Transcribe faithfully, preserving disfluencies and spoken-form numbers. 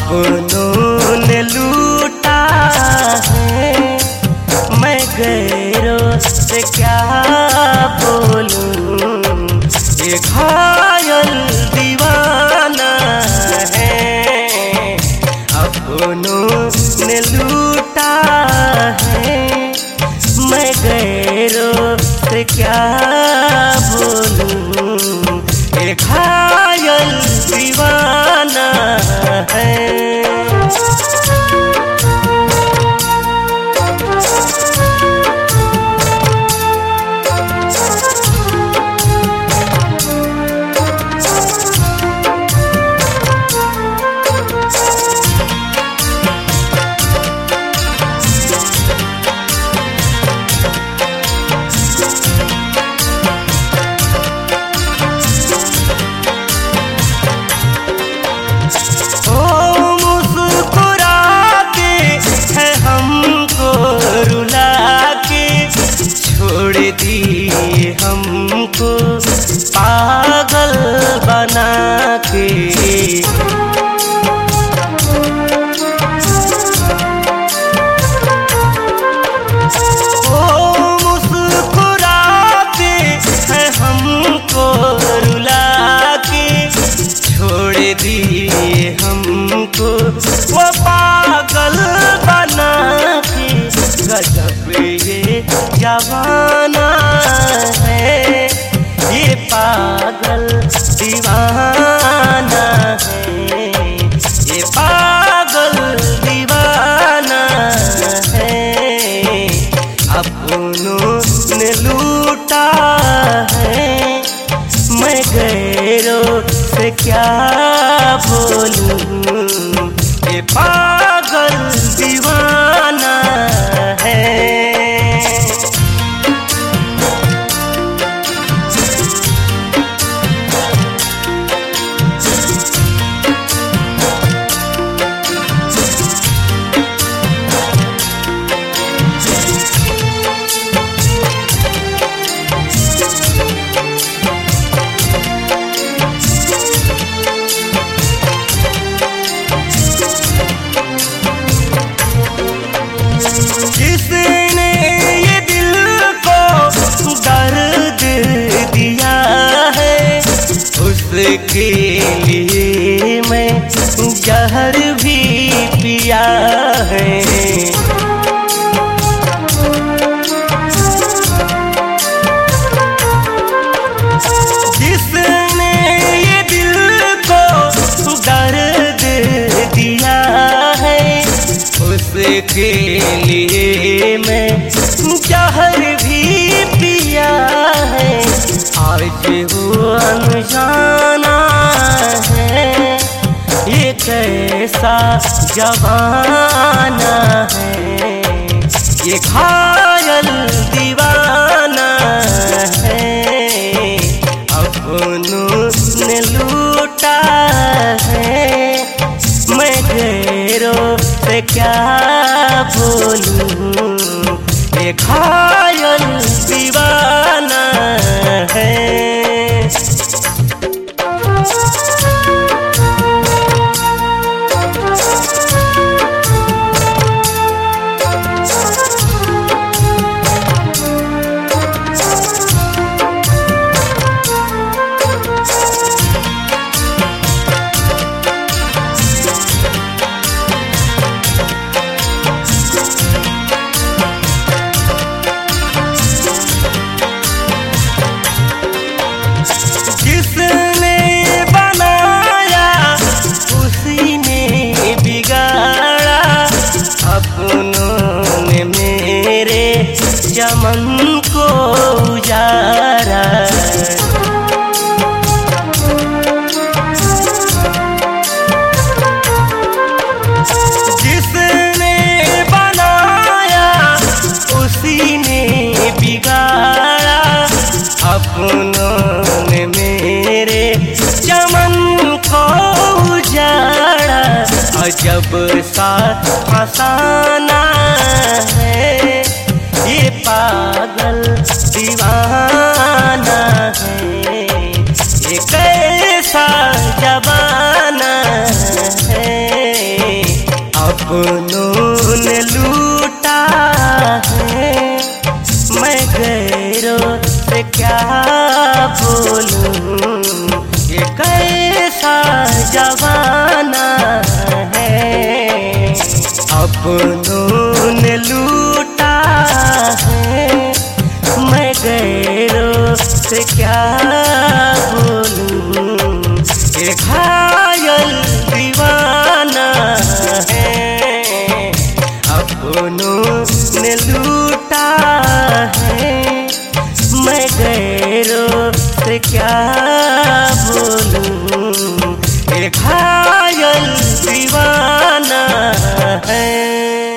अपनों ने लूटा है, मैं गैरों से क्या बोलूं। ये घायल दीवाना है, अपनों ने लूटा है, मैं गैरों से क्या बोलूं। ये घायल दीवाना है। दिए हमको पागल बना के, ओ मुस्कुराते हैं हमको रुला के, छोड़ दिए हमको वो पागल बना के। गजब ये जवाना है, ये पागल दीवाना है, ये पागल दीवाना है। अपनों ने लूटा है, मैं गैरों से क्या बोलूं। ये पागल दीवाना है। जिसने ये दिल को दर्द दिया है, उसके लिए मैं जहर भी पिया है। जिसने ये दिल को दर्द दिया है, उसके लिए मैं जहर भी पिया है। आज वो अनजाना है, ये कैसा जमाना है, ये घायल दीवाना है। अपनों ने लूटा है, मैं गैरों से क्या बोलूं। ये घायल दीवाना है। चमन को उजारा, जिसने बनाया उसी ने बिगाड़ा। अपनों ने मेरे चमन को उजाड़ा। अजब सा फसाना है, ये पागल दीवाना है, ये कैसा जमाना है। अपनों ने लूटा है, मैं गैरों से क्या बोलूं, ये कैसा जमाना है। अपनों ने लूटा है, मैं गैरों से क्या बोलूं, ये घायल दीवाना है। अपनों ने लूटा है, मैं गैरों से क्या बोलूं, ये घायल दीवाना है।